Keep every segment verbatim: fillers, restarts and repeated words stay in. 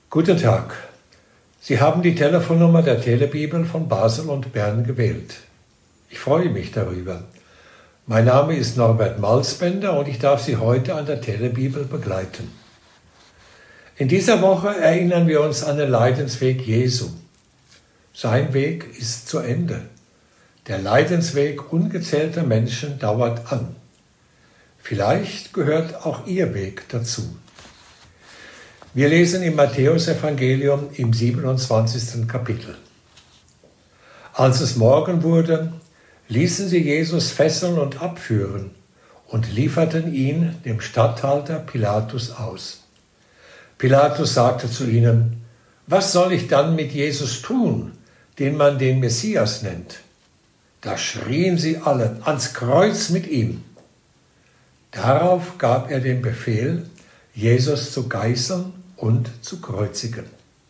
Guten Tag. Sie haben die Telefonnummer der Telebibel von Basel und Bern gewählt. Ich freue mich darüber. Mein Name ist Norbert Malzbender und ich darf Sie heute an der Telebibel begleiten. In dieser Woche erinnern wir uns an den Leidensweg Jesu. Sein Weg ist zu Ende. Der Leidensweg ungezählter Menschen dauert an. Vielleicht gehört auch Ihr Weg dazu. Wir lesen im Matthäusevangelium im siebenundzwanzigsten Kapitel. Als es Morgen wurde, ließen sie Jesus fesseln und abführen und lieferten ihn dem Statthalter Pilatus aus. Pilatus sagte zu ihnen: Was soll ich dann mit Jesus tun, den man den Messias nennt? Da schrien sie alle: Ans Kreuz mit ihm! Darauf gab er den Befehl, Jesus zu geißeln und zu kreuzigen.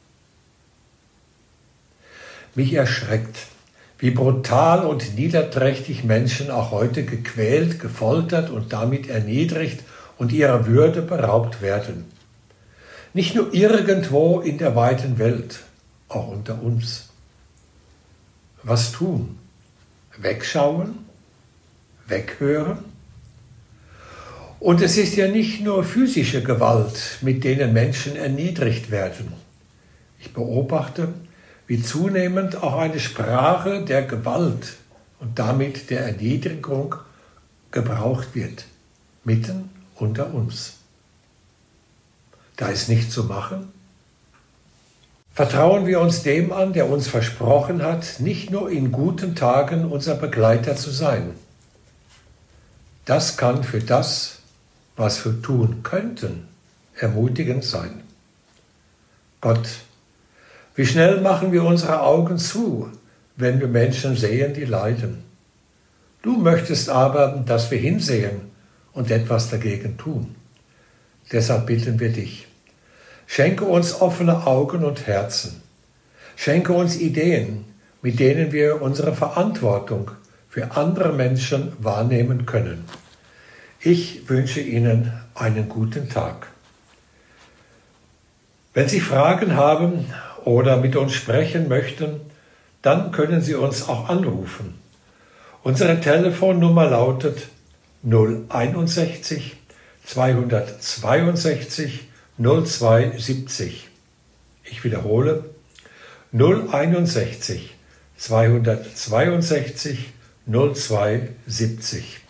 Mich erschreckt, wie brutal und niederträchtig Menschen auch heute gequält, gefoltert und damit erniedrigt und ihrer Würde beraubt werden. Nicht nur irgendwo in der weiten Welt, auch unter uns. Was tun? Wegschauen? Weghören? Und es ist ja nicht nur physische Gewalt, mit denen Menschen erniedrigt werden. Ich beobachte, wie zunehmend auch eine Sprache der Gewalt und damit der Erniedrigung gebraucht wird, mitten unter uns. Da ist nichts zu machen. Vertrauen wir uns dem an, der uns versprochen hat, nicht nur in guten Tagen unser Begleiter zu sein. Das kann für das, was wir tun könnten, ermutigend sein. Gott, wie schnell machen wir unsere Augen zu, wenn wir Menschen sehen, die leiden. Du möchtest aber, dass wir hinsehen und etwas dagegen tun. Deshalb bitten wir dich, schenke uns offene Augen und Herzen. Schenke uns Ideen, mit denen wir unsere Verantwortung für andere Menschen wahrnehmen können. Ich wünsche Ihnen einen guten Tag. Wenn Sie Fragen haben oder mit uns sprechen möchten, dann können Sie uns auch anrufen. Unsere Telefonnummer lautet null einundsechzig zweihundertzweiundsechzig null zwei siebzig. Ich wiederhole null einundsechzig zweihundertzweiundsechzig null zwei siebzig.